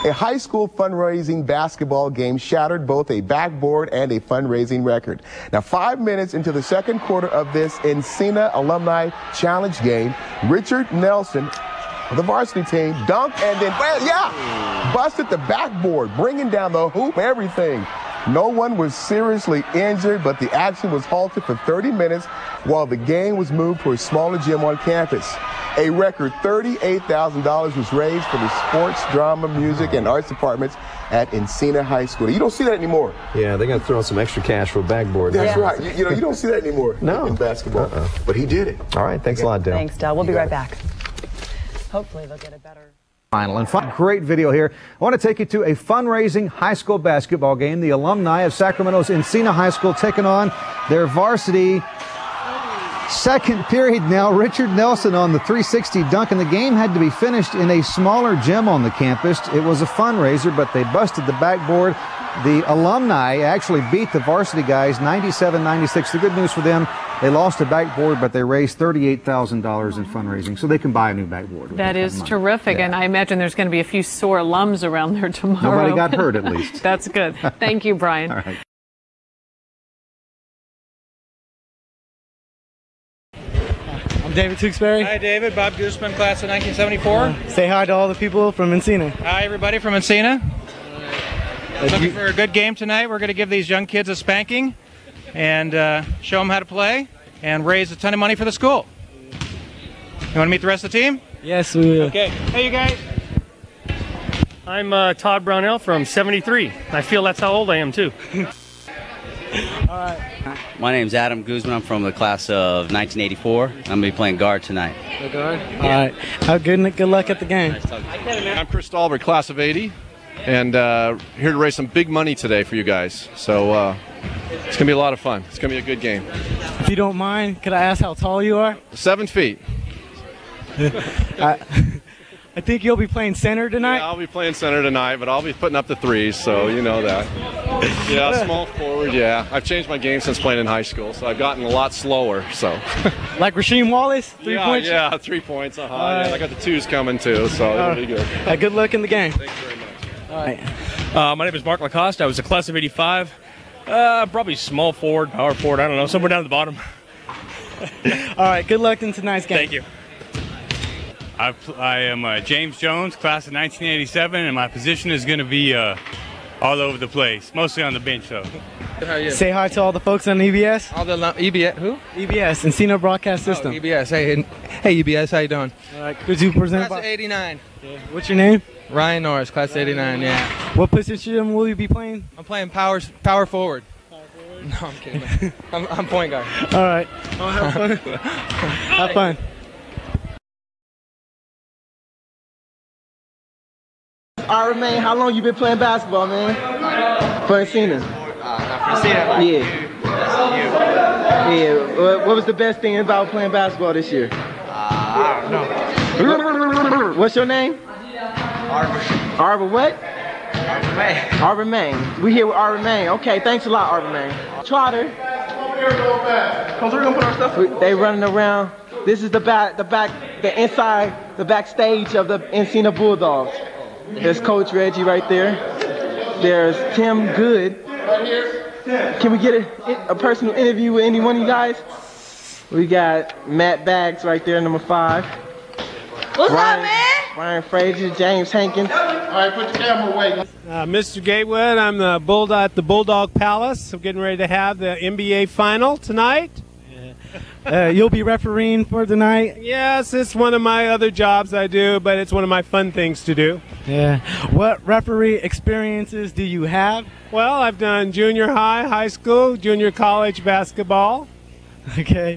A high school fundraising basketball game shattered both a backboard and a fundraising record. Now, 5 minutes into the second quarter of this Encina Alumni Challenge game, Richard Nelson of the varsity team dunked and then, busted the backboard, bringing down the hoop, everything. No one was seriously injured, but the action was halted for 30 minutes while the game was moved to a smaller gym on campus. A record $38,000 was raised for the sports, drama, music, and arts departments at Encina High School. You don't see that anymore. Yeah, they got to throw in some extra cash for a backboard. That's right. You don't see that anymore in basketball. But he did it. All right, thanks a lot, Dale. Thanks, Dale. We'll be right back. Hopefully they'll get a better... Final and fun. Great video here. I want to take you to a fundraising high school basketball game. The alumni of Sacramento's Encina High School taking on their varsity. Second period now. Richard Nelson on the 360 dunk, and the game had to be finished in a smaller gym on the campus. It was a fundraiser, but they busted the backboard. The alumni actually beat the varsity guys 97-96. The good news for them, they lost a backboard, but they raised $38,000 in fundraising, so they can buy a new backboard. That is terrific, and I imagine there's going to be a few sore alums around there tomorrow. Nobody got hurt, at least. That's good. Thank you, Brian. All right. I'm David Tewksbury. Hi, David. Bob Guzman, class of 1974. Say hi to all the people from Encina. Hi, everybody from Encina. Looking for a good game tonight. We're going to give these young kids a spanking and show them how to play and raise a ton of money for the school. You want to meet the rest of the team? Yes, we will. Okay. Hey, you guys. I'm Todd Brownell from 73. I feel that's how old I am, too. All right. My name's Adam Guzman. I'm from the class of 1984. I'm going to be playing guard tonight. Guard? Yeah. All right. Have good luck at the game. I'm Chris Dahlberg, class of 80, and here to raise some big money today for you guys. So it's going to be a lot of fun. It's going to be a good game. If you don't mind, could I ask how tall you are? 7 feet. I think you'll be playing center tonight? Yeah, I'll be playing center tonight, but I'll be putting up the threes, so you know that. Yeah, small forward, yeah. I've changed my game since playing in high school, so I've gotten a lot slower, so. Like Rasheem Wallace? 3 points? Yeah, 3 points. Yeah, I got the twos coming, too, so it'll be good. Good luck in the game. Thanks very much. All right. My name is Mark Lacoste. I was a class of 85. Probably small forward, power forward, I don't know, somewhere down at the bottom. All right, good luck in tonight's game. Thank you. I am James Jones, class of 1987, and my position is going to be all over the place, mostly on the bench, though. How are you? Say hi to all the folks on EBS. All the EBS, who? EBS, Encina Broadcast System. EBS. Hey, EBS, how you doing? All right, could you present? Class of 89. Yeah. What's your name? Ryan Norris, class of 89, yeah. What position will you be playing? I'm playing power forward. No, I'm kidding. I'm point guard. All right. Oh, have fun. Have fun. All right, man, how long you been playing basketball, man? For Encina? Not for Encina. Yeah. What was the best thing about playing basketball this year? I don't know. What's your name? Arbor. Arbor what? Arbor May. Arbor Maine. We here with Arbor Maine. Okay, thanks a lot, Arbor Maine. Trotter. Come through, gonna put our stuff. They running around. This is the backstage of the Encina Bulldogs. There's Coach Reggie right there. There's Tim Good. Right here. Can we get a personal interview with any one of you guys? We got Matt Baggs right there, number 5. What's up, man? Ryan Frazier, James Hankins. All right, put the camera away. Mr. Gatewood, I'm the Bulldog at the Bulldog Palace. I'm getting ready to have the NBA final tonight. You'll be refereeing for tonight? Yes, it's one of my other jobs I do, but it's one of my fun things to do. Yeah. What referee experiences do you have? Well, I've done junior high, high school, junior college basketball. Okay.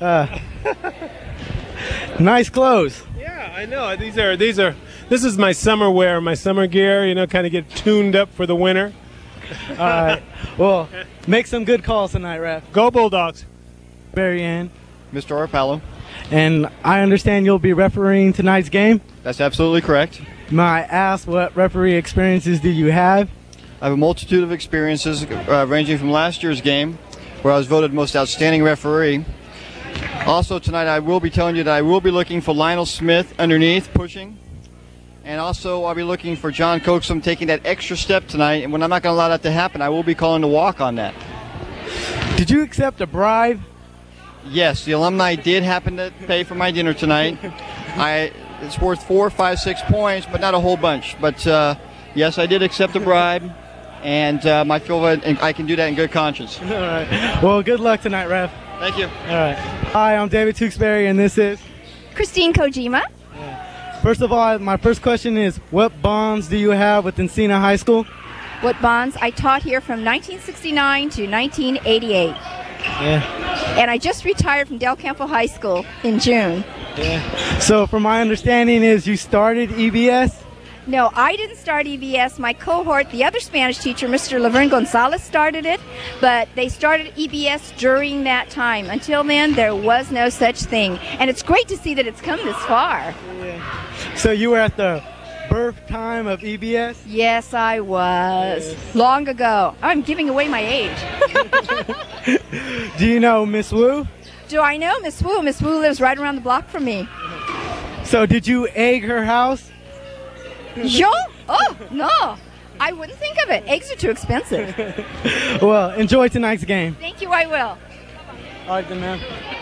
Nice clothes. Yeah, I know. This is my summer wear, my summer gear, you know, kind of get tuned up for the winter. All right. Well, make some good calls tonight, ref. Go Bulldogs. Barry Ann. Mr. Arpalo. And I understand you'll be refereeing tonight's game? That's absolutely correct. May I ask what referee experiences do you have? I have a multitude of experiences ranging from last year's game, where I was voted most outstanding referee. Also tonight I will be telling you that I will be looking for Lionel Smith underneath, pushing. And also, I'll be looking for John Coaxum taking that extra step tonight. And when I'm not going to allow that to happen, I will be calling to walk on that. Did you accept a bribe? Yes, the alumni did happen to pay for my dinner tonight. It's worth 4, 5, 6 points, but not a whole bunch. But yes, I did accept a bribe, and I feel that I can do that in good conscience. All right. Well, good luck tonight, Ref. Thank you. All right. Hi, I'm David Tewksbury, and this is Christine Kojima. First of all, my first question is, what bonds do you have with Encina High School? What bonds? I taught here from 1969 to 1988. Yeah. And I just retired from Del Campo High School in June. Yeah. So from my understanding is you started EBS? No, I didn't start EBS. My cohort, the other Spanish teacher, Mr. Laverne Gonzalez, started it, but they started EBS during that time. Until then, there was no such thing. And it's great to see that it's come this far. Yeah. So you were at the birth time of EBS? Yes, I was. Yes. Long ago. I'm giving away my age. Do you know Miss Wu? Do I know Miss Wu? Miss Wu lives right around the block from me. So did you egg her house? Yo? Oh, no. I wouldn't think of it. Eggs are too expensive. Well, enjoy tonight's game. Thank you, I will. All right, then, ma'am.